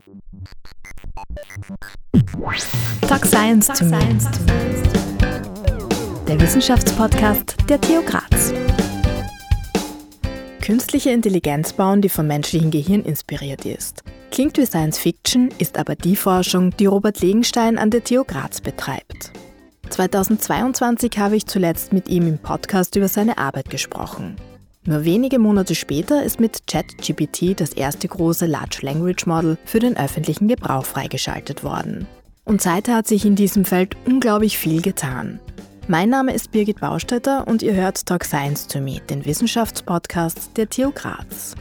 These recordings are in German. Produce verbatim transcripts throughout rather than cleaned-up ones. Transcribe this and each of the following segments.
Talk Science to me. Der Wissenschaftspodcast der T U Graz. Künstliche Intelligenz bauen, die vom menschlichen Gehirn inspiriert ist. Klingt wie Science Fiction, ist aber die Forschung, die Robert Legenstein an der T U Graz betreibt. zweitausendzweiundzwanzig habe ich zuletzt mit ihm im Podcast über seine Arbeit gesprochen. Nur wenige Monate später ist mit ChatGPT das erste große Large Language Model für den öffentlichen Gebrauch freigeschaltet worden. Und seither hat sich in diesem Feld unglaublich viel getan. Mein Name ist Birgit Baustetter und ihr hört Talk Science to me, den Wissenschaftspodcast der T U Graz.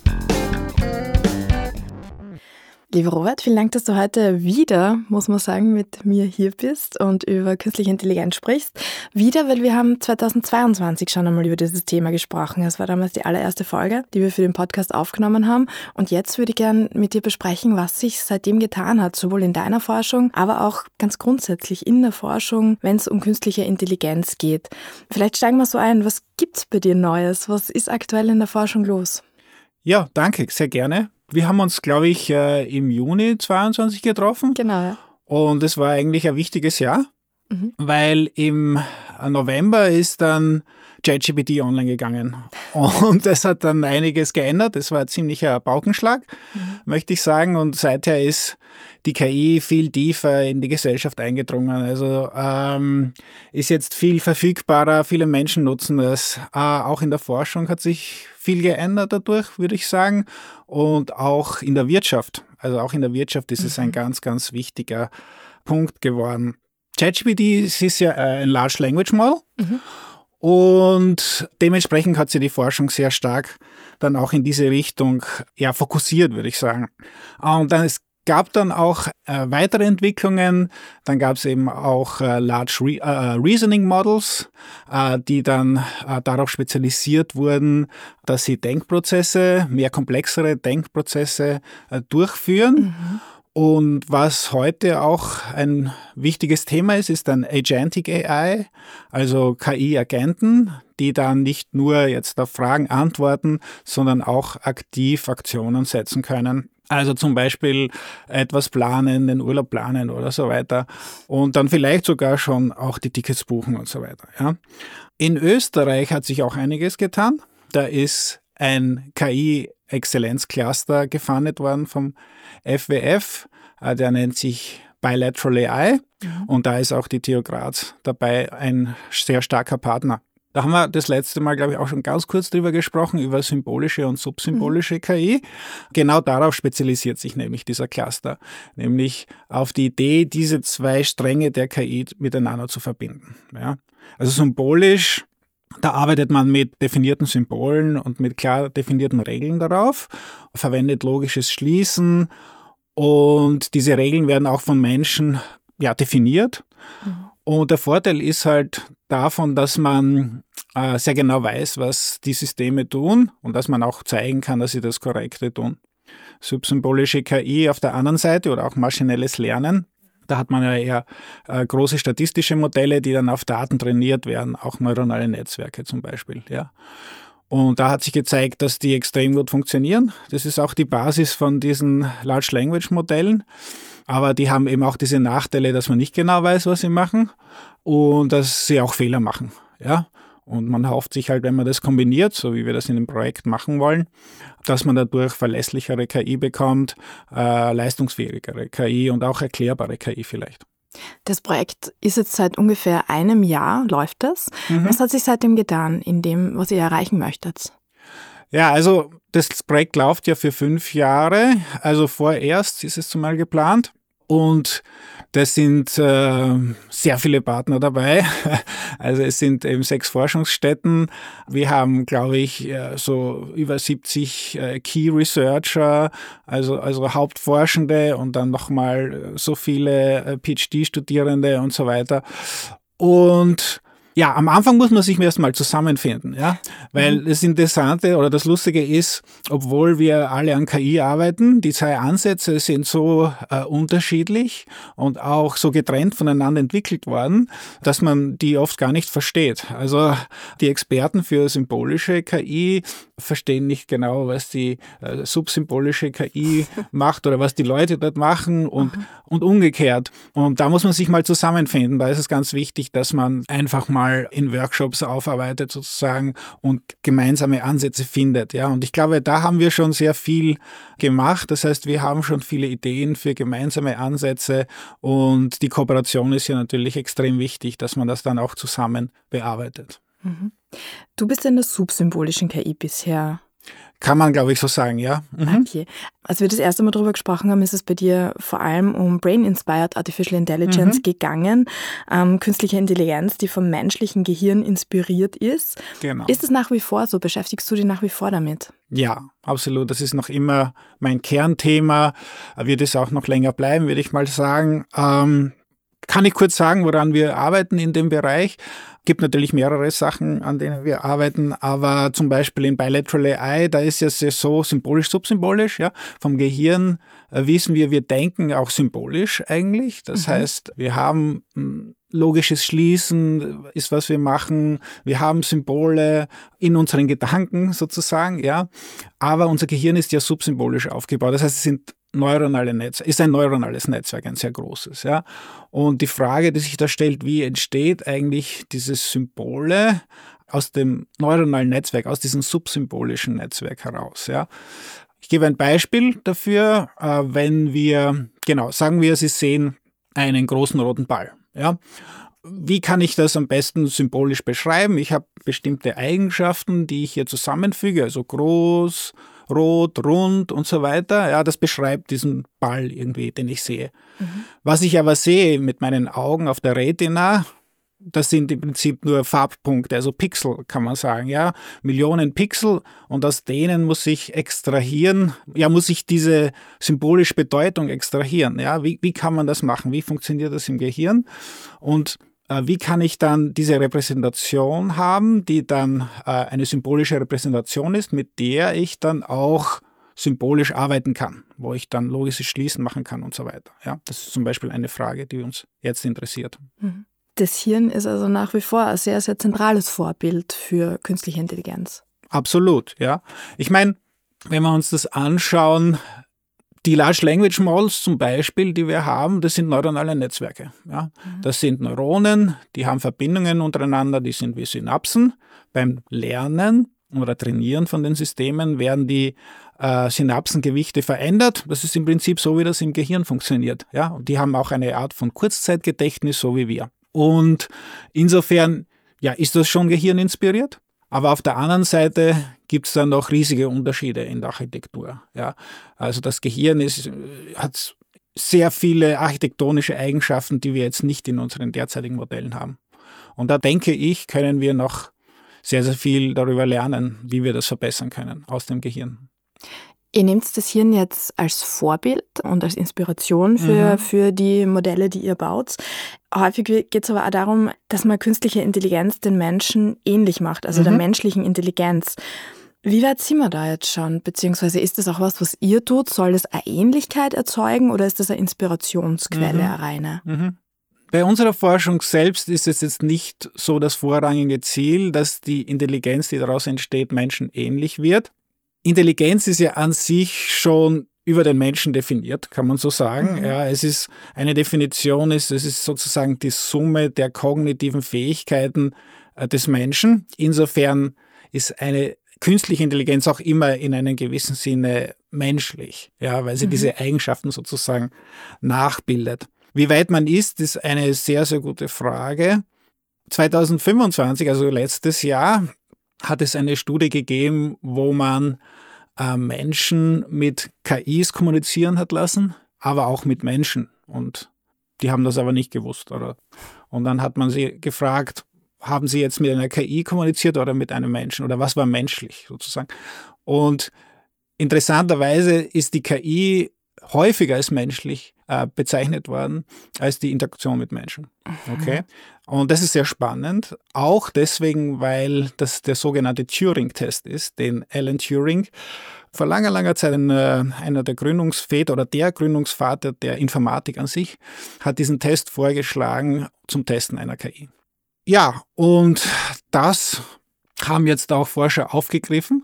Lieber Robert, vielen Dank, dass du heute wieder, muss man sagen, mit mir hier bist und über künstliche Intelligenz sprichst. Wieder, weil wir haben zweitausendzweiundzwanzig schon einmal über dieses Thema gesprochen. Es war damals die allererste Folge, die wir für den Podcast aufgenommen haben. Und jetzt würde ich gerne mit dir besprechen, was sich seitdem getan hat, sowohl in deiner Forschung, aber auch ganz grundsätzlich in der Forschung, wenn es um künstliche Intelligenz geht. Vielleicht steigen wir so ein, was gibt's bei dir Neues? Was ist aktuell in der Forschung los? Ja, danke, sehr gerne. Wir haben uns, glaube ich, im Juni zweiundzwanzig getroffen. Genau, ja. Und es war eigentlich ein wichtiges Jahr, mhm. weil im November ist dann ChatGPT online gegangen. Und das hat dann einiges geändert. Das war ein ziemlicher Paukenschlag, mhm. möchte ich sagen. Und seither ist die K I viel tiefer in die Gesellschaft eingedrungen. Also ähm, ist jetzt viel verfügbarer, viele Menschen nutzen das. Äh, auch in der Forschung hat sich viel geändert dadurch, würde ich sagen. Und auch in der Wirtschaft. Also auch in der Wirtschaft ist mhm. es ein ganz, ganz wichtiger Punkt geworden. ChatGPT ist ja ein Large Language Model. Mhm. Und dementsprechend hat sich die Forschung sehr stark dann auch in diese Richtung ja, fokussiert, würde ich sagen. Und dann es gab dann auch äh, weitere Entwicklungen. Dann gab es eben auch äh, Large Re- äh, Reasoning Models, äh, die dann äh, darauf spezialisiert wurden, dass sie Denkprozesse, mehr komplexere Denkprozesse äh, durchführen. Mhm. Und was heute auch ein wichtiges Thema ist, ist dann Agentic A I, also K I-Agenten, die dann nicht nur jetzt auf Fragen antworten, sondern auch aktiv Aktionen setzen können. Also zum Beispiel etwas planen, den Urlaub planen oder so weiter und dann vielleicht sogar schon auch die Tickets buchen und so weiter. Ja. In Österreich hat sich auch einiges getan. Da ist ein K I-Exzellenzcluster gefundet worden vom F W F. Der nennt sich Bilateral A I mhm. und da ist auch die T U Graz dabei ein sehr starker Partner. Da haben wir das letzte Mal, glaube ich, auch schon ganz kurz drüber gesprochen, über symbolische und subsymbolische mhm. K I. Genau darauf spezialisiert sich nämlich dieser Cluster, nämlich auf die Idee, diese zwei Stränge der K I miteinander zu verbinden. Ja? Also symbolisch, da arbeitet man mit definierten Symbolen und mit klar definierten Regeln darauf, verwendet logisches Schließen und diese Regeln werden auch von Menschen ja, definiert. Mhm. Und der Vorteil ist halt davon, dass man äh, sehr genau weiß, was die Systeme tun und dass man auch zeigen kann, dass sie das Korrekte tun. Subsymbolische K I auf der anderen Seite oder auch maschinelles Lernen, da hat man ja eher äh, große statistische Modelle, die dann auf Daten trainiert werden, auch neuronale Netzwerke zum Beispiel. Ja. Und da hat sich gezeigt, dass die extrem gut funktionieren. Das ist auch die Basis von diesen Large Language Modellen. Aber die haben eben auch diese Nachteile, dass man nicht genau weiß, was sie machen und dass sie auch Fehler machen. Ja? Und man hofft sich halt, wenn man das kombiniert, so wie wir das in dem Projekt machen wollen, dass man dadurch verlässlichere K I bekommt, äh, leistungsfähigere K I und auch erklärbare K I vielleicht. Das Projekt ist jetzt seit ungefähr einem Jahr, läuft das. Mhm. Was hat sich seitdem getan, in dem, was ihr erreichen möchtet? Ja, also das Projekt läuft ja für fünf Jahre, also vorerst ist es zumal geplant und das sind äh, sehr viele Partner dabei, also es sind eben sechs Forschungsstätten, wir haben glaube ich so über siebzig äh, Key Researcher, also, also Hauptforschende und dann nochmal so viele äh, P H D-Studierende und so weiter und Ja, am Anfang muss man sich erstmal zusammenfinden, ja, weil mhm. das Interessante oder das Lustige ist, obwohl wir alle an K I arbeiten, die zwei Ansätze sind so äh, unterschiedlich und auch so getrennt voneinander entwickelt worden, dass man die oft gar nicht versteht. Also die Experten für symbolische K I verstehen nicht genau, was die äh, subsymbolische K I macht oder was die Leute dort machen und, und umgekehrt. Und da muss man sich mal zusammenfinden. Da ist es ganz wichtig, dass man einfach mal in Workshops aufarbeitet sozusagen und gemeinsame Ansätze findet. Ja, und ich glaube, da haben wir schon sehr viel gemacht. Das heißt, wir haben schon viele Ideen für gemeinsame Ansätze und die Kooperation ist ja natürlich extrem wichtig, dass man das dann auch zusammen bearbeitet. Mhm. Du bist in der subsymbolischen K I bisher. Kann man, glaube ich, so sagen, ja. Mhm. Okay. Als wir das erste Mal darüber gesprochen haben, ist es bei dir vor allem um Brain-Inspired Artificial Intelligence mhm. gegangen, ähm, künstliche Intelligenz, die vom menschlichen Gehirn inspiriert ist. Genau. Ist es nach wie vor so? Beschäftigst du dich nach wie vor damit? Ja, absolut. Das ist noch immer mein Kernthema. Wird es auch noch länger bleiben, würde ich mal sagen. Ähm, kann ich kurz sagen, woran wir arbeiten in dem Bereich? Es gibt natürlich mehrere Sachen, an denen wir arbeiten, aber zum Beispiel in Bilateral A I, da ist es ja so symbolisch-subsymbolisch. Ja? Vom Gehirn äh, wissen wir, wir denken auch symbolisch eigentlich. Das mhm. heißt, wir haben mh, logisches Schließen ist, was wir machen. Wir haben Symbole in unseren Gedanken sozusagen, ja. Aber unser Gehirn ist ja subsymbolisch aufgebaut. Das heißt, es sind neuronale Netz, ist ein neuronales Netzwerk, ein sehr großes, ja. Und die Frage, die sich da stellt, wie entsteht eigentlich dieses Symbole aus dem neuronalen Netzwerk, aus diesem subsymbolischen Netzwerk heraus, ja. Ich gebe ein Beispiel dafür, äh, wenn wir, genau, sagen wir, Sie sehen einen großen roten Ball, ja. Wie kann ich das am besten symbolisch beschreiben? Ich habe bestimmte Eigenschaften, die ich hier zusammenfüge, also groß, rot, rund und so weiter. Ja, das beschreibt diesen Ball irgendwie, den ich sehe. Mhm. Was ich aber sehe mit meinen Augen auf der Retina, das sind im Prinzip nur Farbpunkte, also Pixel kann man sagen, ja, Millionen Pixel und aus denen muss ich extrahieren, ja, muss ich diese symbolische Bedeutung extrahieren, ja, wie, wie kann man das machen, wie funktioniert das im Gehirn und äh, wie kann ich dann diese Repräsentation haben, die dann äh, eine symbolische Repräsentation ist, mit der ich dann auch symbolisch arbeiten kann, wo ich dann logisches Schließen machen kann und so weiter, ja, das ist zum Beispiel eine Frage, die uns jetzt interessiert. Mhm. Das Hirn ist also nach wie vor ein sehr, sehr zentrales Vorbild für künstliche Intelligenz. Absolut, ja. Ich meine, wenn wir uns das anschauen, die Large Language Models zum Beispiel, die wir haben, das sind neuronale Netzwerke. Ja. Mhm. Das sind Neuronen, die haben Verbindungen untereinander, die sind wie Synapsen. Beim Lernen oder Trainieren von den Systemen werden die äh, Synapsengewichte verändert. Das ist im Prinzip so, wie das im Gehirn funktioniert. Ja. Und die haben auch eine Art von Kurzzeitgedächtnis, so wie wir. Und insofern, ja, ist das schon gehirninspiriert. Aber auf der anderen Seite gibt es dann noch riesige Unterschiede in der Architektur. Ja. Also das Gehirn ist, hat sehr viele architektonische Eigenschaften, die wir jetzt nicht in unseren derzeitigen Modellen haben. Und da denke ich, können wir noch sehr, sehr viel darüber lernen, wie wir das verbessern können aus dem Gehirn. Ihr nehmt das Hirn jetzt als Vorbild und als Inspiration für, mhm. für die Modelle, die ihr baut. Häufig geht es aber auch darum, dass man künstliche Intelligenz den Menschen ähnlich macht, also mhm. der menschlichen Intelligenz. Wie weit sind wir da jetzt schon? Beziehungsweise ist das auch was, was ihr tut? Soll das eine Ähnlichkeit erzeugen oder ist das eine Inspirationsquelle, mhm. eine reine? Mhm. Bei unserer Forschung selbst ist es jetzt nicht so das vorrangige Ziel, dass die Intelligenz, die daraus entsteht, menschenähnlich wird. Intelligenz ist ja an sich schon über den Menschen definiert, kann man so sagen. Mhm. Ja, es ist eine Definition, ist, es ist sozusagen die Summe der kognitiven Fähigkeiten äh, des Menschen. Insofern ist eine künstliche Intelligenz auch immer in einem gewissen Sinne menschlich, ja, weil sie mhm. diese Eigenschaften sozusagen nachbildet. Wie weit man ist, ist eine sehr, sehr gute Frage. zwanzig fünfundzwanzig, also letztes Jahr, hat es eine Studie gegeben, wo man äh, Menschen mit K Is kommunizieren hat lassen, aber auch mit Menschen. Und die haben das aber nicht gewusst. Oder? Und dann hat man sie gefragt, haben sie jetzt mit einer K I kommuniziert oder mit einem Menschen? Oder was war menschlich sozusagen? Und interessanterweise ist die K I häufiger als menschlich äh, bezeichnet worden als die Interaktion mit Menschen. Okay? Und das ist sehr spannend, auch deswegen, weil das der sogenannte Turing-Test ist, den Alan Turing vor langer, langer Zeit ein, äh, einer der Gründungsväter oder der Gründungsvater der Informatik an sich hat diesen Test vorgeschlagen zum Testen einer K I. Ja, und das haben jetzt auch Forscher aufgegriffen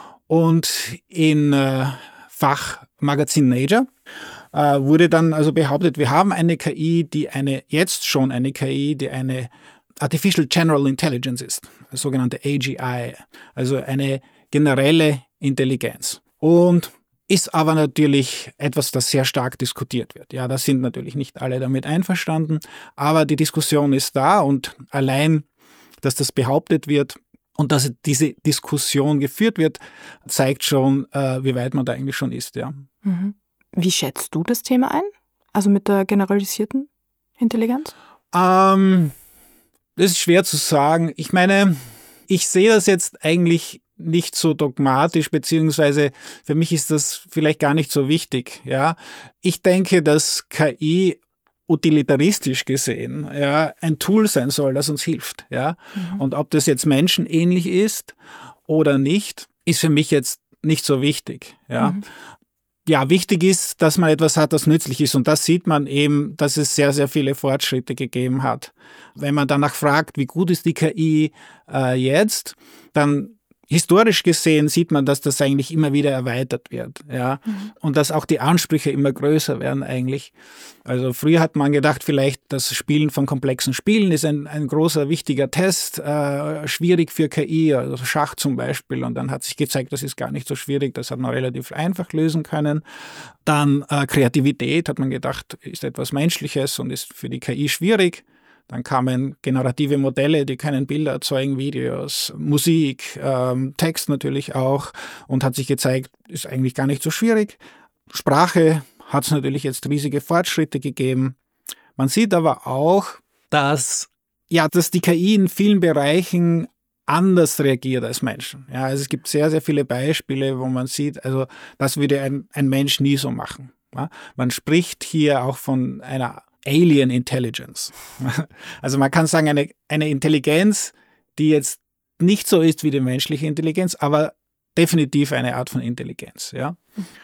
und in äh, Fachmagazin Nature äh, wurde dann also behauptet, wir haben eine K I, die eine, jetzt schon eine K I, die eine Artificial General Intelligence ist, das sogenannte A G I, also eine generelle Intelligenz. Und ist aber natürlich etwas, das sehr stark diskutiert wird. Ja, da sind natürlich nicht alle damit einverstanden, aber die Diskussion ist da und allein, dass das behauptet wird und dass diese Diskussion geführt wird, zeigt schon, äh, wie weit man da eigentlich schon ist. Ja. Mhm. Wie schätzt du das Thema ein? Also mit der generalisierten Intelligenz? Ähm, das ist schwer zu sagen. Ich meine, ich sehe das jetzt eigentlich nicht so dogmatisch, beziehungsweise für mich ist das vielleicht gar nicht so wichtig. Ja, ich denke, dass K I utilitaristisch gesehen ja ein Tool sein soll, das uns hilft. Ja, mhm. Und ob das jetzt menschenähnlich ist oder nicht, ist für mich jetzt nicht so wichtig. Ja. Mhm. Ja, wichtig ist, dass man etwas hat, das nützlich ist. Und das sieht man eben, dass es sehr, sehr viele Fortschritte gegeben hat. Wenn man danach fragt, wie gut ist die K I äh, jetzt, dann historisch gesehen sieht man, dass das eigentlich immer wieder erweitert wird, ja, mhm. und dass auch die Ansprüche immer größer werden eigentlich. Also früher hat man gedacht, vielleicht das Spielen von komplexen Spielen ist ein, ein großer, wichtiger Test, äh, schwierig für K I, also Schach zum Beispiel, und dann hat sich gezeigt, das ist gar nicht so schwierig, das hat man relativ einfach lösen können. Dann äh, Kreativität, hat man gedacht, ist etwas Menschliches und ist für die K I schwierig. Dann kamen generative Modelle, die können Bilder erzeugen, Videos, Musik, ähm, Text natürlich auch, und hat sich gezeigt, ist eigentlich gar nicht so schwierig. Sprache hat es natürlich jetzt riesige Fortschritte gegeben. Man sieht aber auch, dass, ja, dass die K I in vielen Bereichen anders reagiert als Menschen. Ja, also es gibt sehr, sehr viele Beispiele, wo man sieht, also das würde ein, ein Mensch nie so machen. Ja, man spricht hier auch von einer Alien Intelligence. Also man kann sagen, eine, eine Intelligenz, die jetzt nicht so ist wie die menschliche Intelligenz, aber definitiv eine Art von Intelligenz. Ja?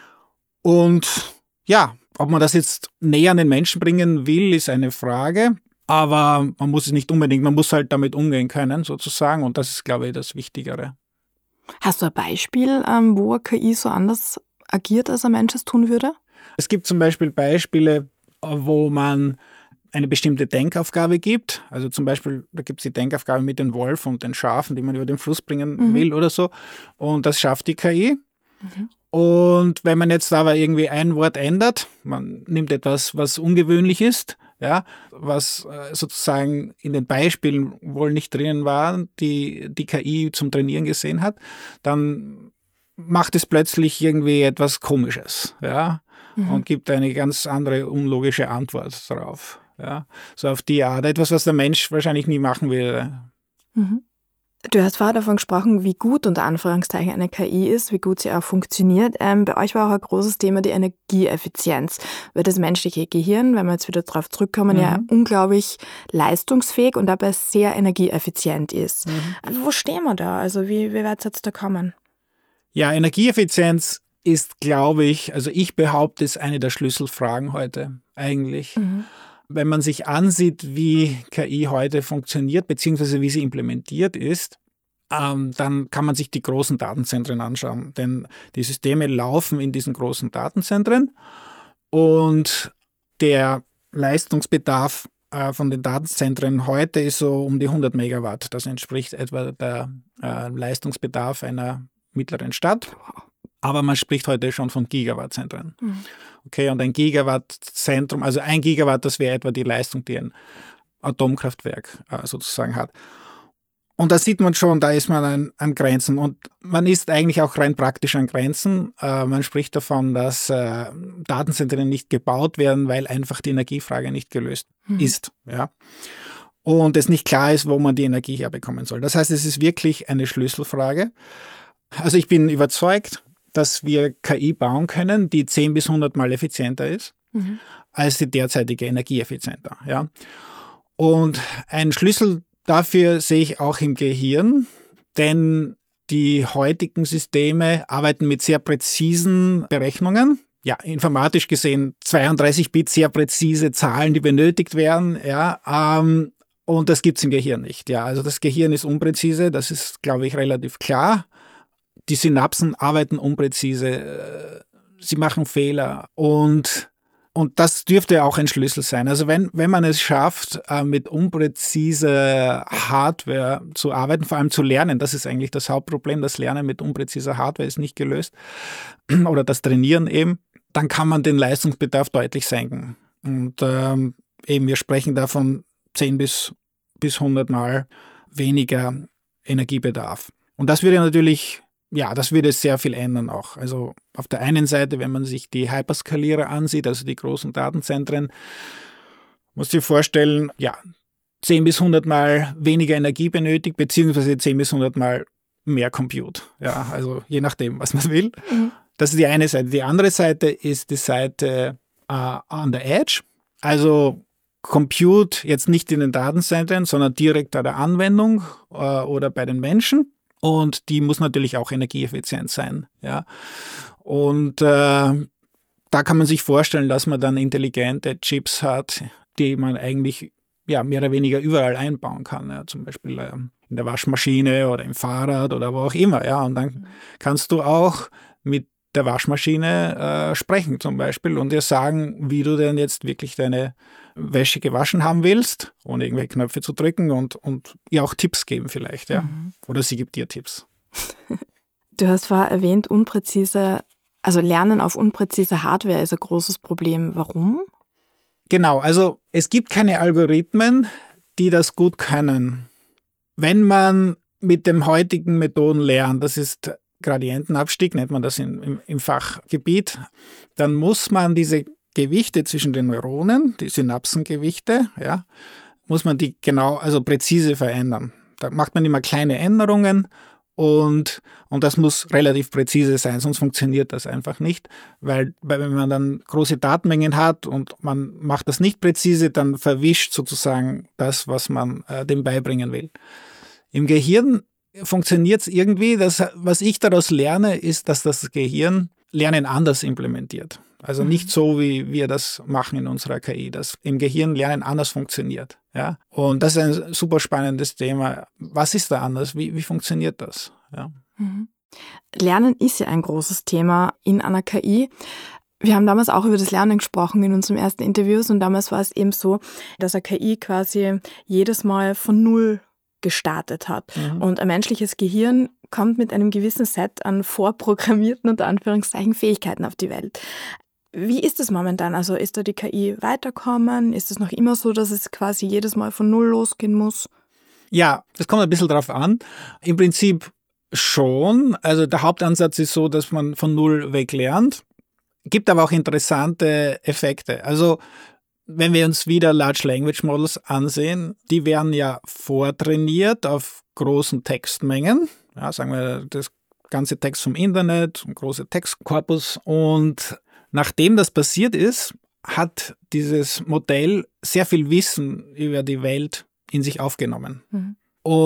Und ja, ob man das jetzt näher an den Menschen bringen will, ist eine Frage. Aber man muss es nicht unbedingt, man muss halt damit umgehen können, sozusagen. Und das ist, glaube ich, das Wichtigere. Hast du ein Beispiel, wo eine K I so anders agiert, als ein Mensch es tun würde? Es gibt zum Beispiel Beispiele, wo man eine bestimmte Denkaufgabe gibt. Also zum Beispiel, da gibt es die Denkaufgabe mit den Wolf und den Schafen, die man über den Fluss bringen mhm. will oder so. Und das schafft die K I. Mhm. Und wenn man jetzt aber irgendwie ein Wort ändert, man nimmt etwas, was ungewöhnlich ist, ja, was sozusagen in den Beispielen wohl nicht drinnen war, die die K I zum Trainieren gesehen hat, dann macht es plötzlich irgendwie etwas Komisches, ja. Mhm. Und gibt eine ganz andere, unlogische Antwort darauf. Ja? So auf die Art. Etwas, was der Mensch wahrscheinlich nie machen würde. Mhm. Du hast vorher davon gesprochen, wie gut unter Anführungszeichen eine K I ist, wie gut sie auch funktioniert. Ähm, bei euch war auch ein großes Thema die Energieeffizienz. Weil das menschliche Gehirn, wenn wir jetzt wieder darauf zurückkommen, mhm. ja unglaublich leistungsfähig und dabei sehr energieeffizient ist. Mhm. Also wo stehen wir da? Also wie, wie weit soll es da kommen? Ja, Energieeffizienz ist, glaube ich, also ich behaupte, ist eine der Schlüsselfragen heute eigentlich. Mhm. Wenn man sich ansieht, wie K I heute funktioniert, beziehungsweise wie sie implementiert ist, ähm, dann kann man sich die großen Datenzentren anschauen. Denn die Systeme laufen in diesen großen Datenzentren und der Leistungsbedarf äh, von den Datenzentren heute ist so um die hundert Megawatt. Das entspricht etwa der äh, Leistungsbedarf einer mittleren Stadt. Aber man spricht heute schon von Gigawattzentren. Mhm. Okay, und ein Gigawattzentrum, also ein Gigawatt, das wäre etwa die Leistung, die ein Atomkraftwerk äh, sozusagen hat. Und da sieht man schon, da ist man an, an Grenzen. Und man ist eigentlich auch rein praktisch an Grenzen. Äh, man spricht davon, dass äh, Datenzentren nicht gebaut werden, weil einfach die Energiefrage nicht gelöst mhm. ist. Ja. Und es nicht klar ist, wo man die Energie herbekommen soll. Das heißt, es ist wirklich eine Schlüsselfrage. Also ich bin überzeugt, dass wir K I bauen können, die zehn bis hundert Mal effizienter ist mhm. als die derzeitige Energieeffizienter. Ja. Und ein Schlüssel dafür sehe ich auch im Gehirn, denn die heutigen Systeme arbeiten mit sehr präzisen Berechnungen. Ja, informatisch gesehen zweiunddreißig Bit sehr präzise Zahlen, die benötigt werden. Ja, ähm, und das gibt's im Gehirn nicht. Ja, also das Gehirn ist unpräzise, das ist, glaube ich, relativ klar. Die Synapsen arbeiten unpräzise, sie machen Fehler und Und das dürfte auch ein Schlüssel sein. Also wenn, wenn man es schafft, mit unpräziser Hardware zu arbeiten, vor allem zu lernen, das ist eigentlich das Hauptproblem, das Lernen mit unpräziser Hardware ist nicht gelöst, oder das Trainieren eben, dann kann man den Leistungsbedarf deutlich senken. Und ähm, eben, wir sprechen da von zehn bis hundert Mal weniger Energiebedarf. Und das würde natürlich Ja, das würde sehr viel ändern auch. Also auf der einen Seite, wenn man sich die Hyperskalierer ansieht, also die großen Datenzentren, muss sich vorstellen, ja, zehn bis hundert Mal weniger Energie benötigt, beziehungsweise zehn bis hundert Mal mehr Compute. Ja, also je nachdem, was man will. Mhm. Das ist die eine Seite. Die andere Seite ist die Seite uh, on the edge. Also Compute jetzt nicht in den Datenzentren, sondern direkt bei der Anwendung uh, oder bei den Menschen. Und die muss natürlich auch energieeffizient sein. Ja. Und äh, da kann man sich vorstellen, dass man dann intelligente Chips hat, die man eigentlich ja, mehr oder weniger überall einbauen kann. Ja. Zum Beispiel äh, in der Waschmaschine oder im Fahrrad oder wo auch immer. Ja. Und dann kannst du auch mit der Waschmaschine äh, sprechen zum Beispiel und dir sagen, wie du denn jetzt wirklich deine Wäsche gewaschen haben willst, ohne irgendwelche Knöpfe zu drücken und, und ihr auch Tipps geben vielleicht. Ja? Mhm. Oder sie gibt dir Tipps. Du hast vorher erwähnt, unpräzise, also Lernen auf unpräzise Hardware ist ein großes Problem. Warum? Genau, also es gibt keine Algorithmen, die das gut können. Wenn man mit den heutigen Methoden lernt, das ist Gradientenabstieg, nennt man das in, im, im Fachgebiet, dann muss man diese Gewichte zwischen den Neuronen, die Synapsengewichte, ja, muss man die genau, also präzise verändern. Da macht man immer kleine Änderungen und, und das muss relativ präzise sein, sonst funktioniert das einfach nicht, weil, weil wenn man dann große Datenmengen hat und man macht das nicht präzise, dann verwischt sozusagen das, was man äh, dem beibringen will. Im Gehirn funktioniert es irgendwie, das, was ich daraus lerne, ist, dass das Gehirn Lernen anders implementiert. Also nicht so, wie wir das machen in unserer K I, dass im Gehirn Lernen anders funktioniert. Ja? Und das ist ein super spannendes Thema. Was ist da anders? Wie, wie funktioniert das? Ja. Mhm. Lernen ist ja ein großes Thema in einer K I. Wir haben damals auch über das Lernen gesprochen in unserem ersten Interviews und damals war es eben so, dass eine K I quasi jedes Mal von Null gestartet hat. Mhm. Und ein menschliches Gehirn kommt mit einem gewissen Set an vorprogrammierten, unter Anführungszeichen, Fähigkeiten auf die Welt. Wie ist es momentan? Also ist da die K I weiterkommen? Ist es noch immer so, dass es quasi jedes Mal von Null losgehen muss? Ja, das kommt ein bisschen drauf an. Im Prinzip schon. Also der Hauptansatz ist so, dass man von Null weg lernt. Gibt aber auch interessante Effekte. Also wenn wir uns wieder Large Language Models ansehen, die werden ja vortrainiert auf großen Textmengen. Ja, sagen wir das ganze Text vom Internet, ein großer Textkorpus. Und nachdem das passiert ist, hat dieses Modell sehr viel Wissen über die Welt in sich aufgenommen. Mhm.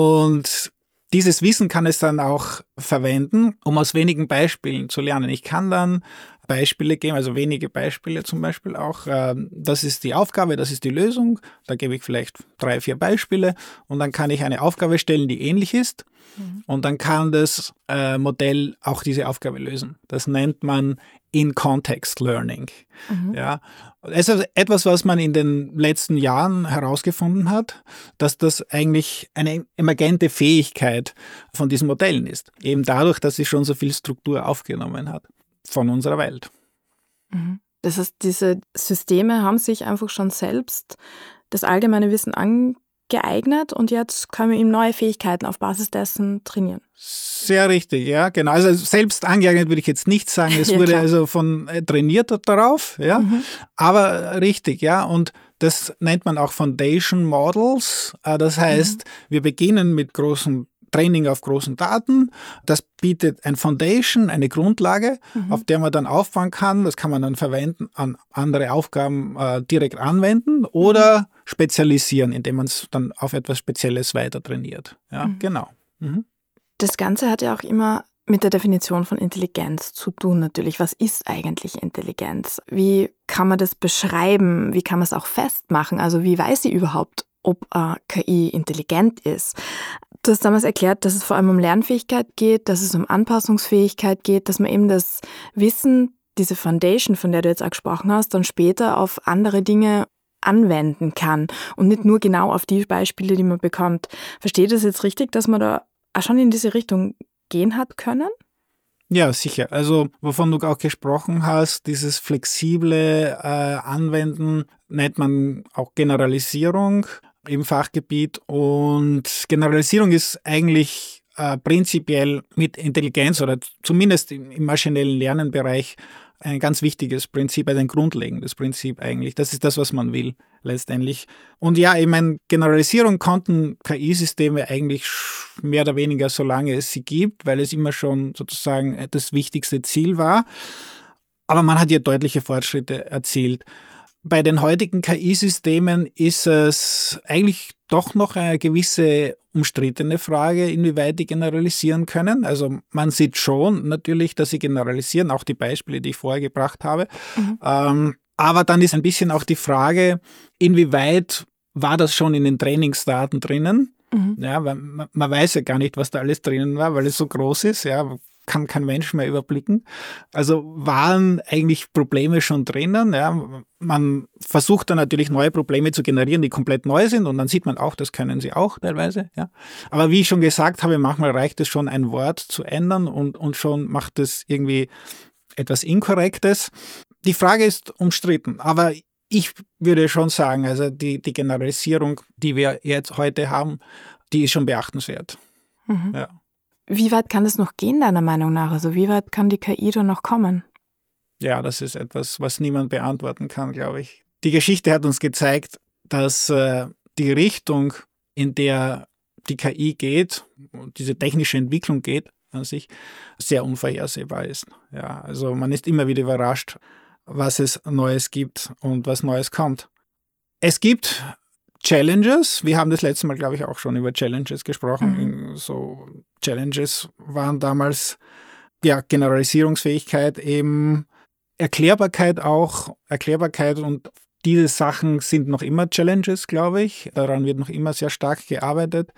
Und dieses Wissen kann es dann auch verwenden, um aus wenigen Beispielen zu lernen. Ich kann dann Beispiele geben, also wenige Beispiele zum Beispiel auch. Das ist die Aufgabe, das ist die Lösung. Da gebe ich vielleicht drei, vier Beispiele und dann kann ich eine Aufgabe stellen, die ähnlich ist. Mhm. Und dann kann das äh, Modell auch diese Aufgabe lösen. Das nennt man In-Context Learning. Mhm. Ja. Es ist etwas, was man in den letzten Jahren herausgefunden hat, dass das eigentlich eine emergente Fähigkeit von diesen Modellen ist. Eben dadurch, dass sie schon so viel Struktur aufgenommen hat von unserer Welt. Mhm. Das heißt, diese Systeme haben sich einfach schon selbst das allgemeine Wissen angeeignet und jetzt können wir ihm neue Fähigkeiten auf Basis dessen trainieren. Sehr richtig, ja, genau. Also selbst angeeignet würde ich jetzt nicht sagen. Es ja, wurde klar. also von äh, trainiert darauf, ja, mhm. aber richtig, ja. Und das nennt man auch Foundation Models. Äh, das heißt, mhm. wir beginnen mit großen Training auf großen Daten. Das bietet ein Foundation, eine Grundlage, mhm. auf der man dann aufbauen kann. Das kann man dann verwenden, an andere Aufgaben äh, direkt anwenden oder mhm. spezialisieren, indem man es dann auf etwas Spezielles weiter trainiert. Ja, mhm. genau. Mhm. Das Ganze hat ja auch immer mit der Definition von Intelligenz zu tun natürlich. Was ist eigentlich Intelligenz? Wie kann man das beschreiben? Wie kann man es auch festmachen? Also wie weiß sie überhaupt, ob äh, K I intelligent ist? Du hast damals erklärt, dass es vor allem um Lernfähigkeit geht, dass es um Anpassungsfähigkeit geht, dass man eben das Wissen, diese Foundation, von der du jetzt auch gesprochen hast, dann später auf andere Dinge anwenden kann und nicht nur genau auf die Beispiele, die man bekommt. Versteht das jetzt richtig, dass man da auch schon in diese Richtung gehen hat können? Ja, sicher. Also wovon du auch gesprochen hast, dieses flexible äh, Anwenden nennt man auch Generalisierung im Fachgebiet. Und Generalisierung ist eigentlich äh, prinzipiell mit Intelligenz oder zumindest im, im maschinellen Lernenbereich ein ganz wichtiges Prinzip, also ein grundlegendes Prinzip eigentlich. Das ist das, was man will letztendlich. Und ja, ich meine, Generalisierung konnten K I-Systeme eigentlich mehr oder weniger, solange es sie gibt, weil es immer schon sozusagen das wichtigste Ziel war. Aber man hat ja deutliche Fortschritte erzielt. Bei den heutigen K I-Systemen ist es eigentlich doch noch eine gewisse umstrittene Frage, inwieweit die generalisieren können. Also man sieht schon natürlich, dass sie generalisieren, auch die Beispiele, die ich vorher gebracht habe. Mhm. Ähm, aber dann ist ein bisschen auch die Frage, inwieweit war das schon in den Trainingsdaten drinnen? Mhm. Ja, weil man, man weiß ja gar nicht, was da alles drinnen war, weil es so groß ist, ja, kann kein Mensch mehr überblicken. Also waren eigentlich Probleme schon drinnen. Ja. Man versucht dann natürlich neue Probleme zu generieren, die komplett neu sind und dann sieht man auch, das können sie auch teilweise. Ja. Aber wie ich schon gesagt habe, manchmal reicht es schon, ein Wort zu ändern und, und schon macht es irgendwie etwas Inkorrektes. Die Frage ist umstritten, aber ich würde schon sagen, also die, die Generalisierung, die wir jetzt heute haben, die ist schon beachtenswert. Mhm. Ja. Wie weit kann das noch gehen, deiner Meinung nach? Also wie weit kann die K I da noch kommen? Ja, das ist etwas, was niemand beantworten kann, glaube ich. Die Geschichte hat uns gezeigt, dass äh, die Richtung, in der die K I geht, diese technische Entwicklung geht an sich, sehr unvorhersehbar ist. Ja, also man ist immer wieder überrascht, was es Neues gibt und was Neues kommt. Es gibt Challenges. Wir haben das letzte Mal, glaube ich, auch schon über Challenges gesprochen. Mhm. So Challenges waren damals ja Generalisierungsfähigkeit, eben Erklärbarkeit auch. Erklärbarkeit und diese Sachen sind noch immer Challenges, glaube ich. Daran wird noch immer sehr stark gearbeitet.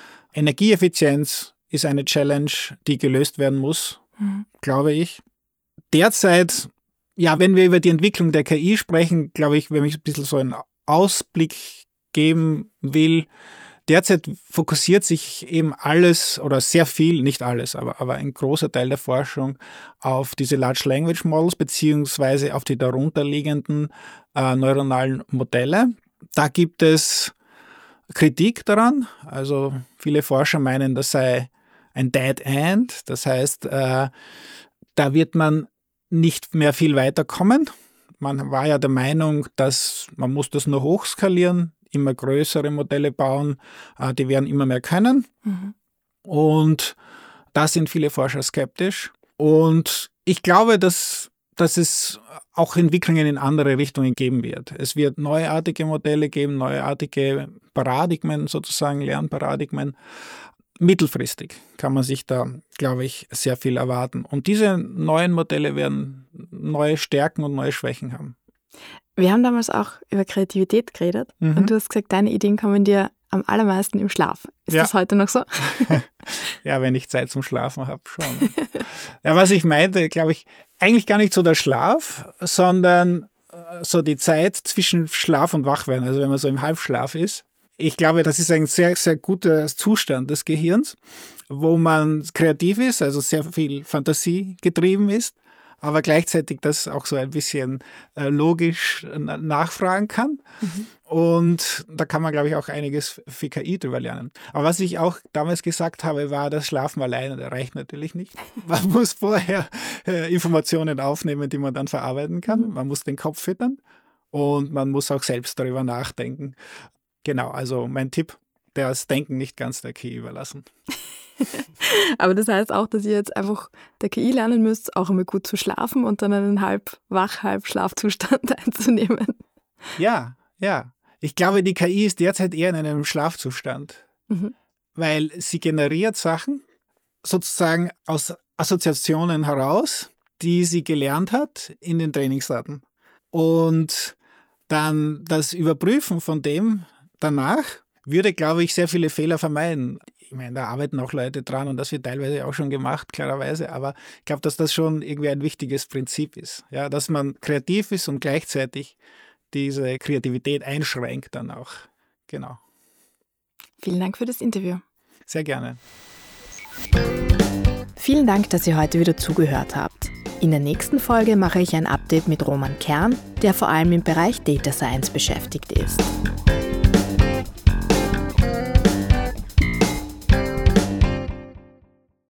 Energieeffizienz ist eine Challenge, die gelöst werden muss, mhm. glaube ich. Derzeit, ja, wenn wir über die Entwicklung der K I sprechen, glaube ich, wenn ich ein bisschen so einen Ausblick geben will. Derzeit fokussiert sich eben alles oder sehr viel, nicht alles, aber, aber ein großer Teil der Forschung auf diese Large Language Models beziehungsweise auf die darunterliegenden äh, neuronalen Modelle. Da gibt es Kritik daran. Also viele Forscher meinen, das sei ein Dead End. Das heißt, äh, da wird man nicht mehr viel weiterkommen. Man war ja der Meinung, dass man muss das nur hochskalieren, immer größere Modelle bauen, die werden immer mehr können. Mhm. Und da sind viele Forscher skeptisch. Und ich glaube, dass, dass es auch Entwicklungen in andere Richtungen geben wird. Es wird neuartige Modelle geben, neuartige Paradigmen sozusagen, Lernparadigmen. Mittelfristig kann man sich da, glaube ich, sehr viel erwarten. Und diese neuen Modelle werden neue Stärken und neue Schwächen haben. Wir haben damals auch über Kreativität geredet mhm. und du hast gesagt, deine Ideen kommen dir am allermeisten im Schlaf. Ist ja. das heute noch so? Ja, wenn ich Zeit zum Schlafen habe, schon. Ja, was ich meinte, glaube ich, eigentlich gar nicht so der Schlaf, sondern so die Zeit zwischen Schlaf und Wachwerden, also wenn man so im Halbschlaf ist. Ich glaube, das ist ein sehr, sehr guter Zustand des Gehirns, wo man kreativ ist, also sehr viel Fantasie getrieben ist, aber gleichzeitig das auch so ein bisschen äh, logisch nachfragen kann. Mhm. Und da kann man, glaube ich, auch einiges für K I drüber lernen. Aber was ich auch damals gesagt habe, war, das Schlafen alleine, das reicht natürlich nicht. Man muss vorher äh, Informationen aufnehmen, die man dann verarbeiten kann. Man muss den Kopf füttern und man muss auch selbst darüber nachdenken. Genau, also mein Tipp, das Denken nicht ganz der K I überlassen. Aber das heißt auch, dass ihr jetzt einfach der K I lernen müsst, auch einmal gut zu schlafen und dann einen halb wach, halb Schlafzustand einzunehmen. Ja, ja. Ich glaube, die K I ist derzeit eher in einem Schlafzustand, mhm. weil sie generiert Sachen sozusagen aus Assoziationen heraus, die sie gelernt hat in den Trainingsdaten. Und dann das Überprüfen von dem danach würde, glaube ich, sehr viele Fehler vermeiden. Ich meine, da arbeiten auch Leute dran und das wird teilweise auch schon gemacht, klarerweise. Aber ich glaube, dass das schon irgendwie ein wichtiges Prinzip ist. Ja, dass man kreativ ist und gleichzeitig diese Kreativität einschränkt dann auch. Genau. Vielen Dank für das Interview. Sehr gerne. Vielen Dank, dass ihr heute wieder zugehört habt. In der nächsten Folge mache ich ein Update mit Roman Kern, der vor allem im Bereich Data Science beschäftigt ist.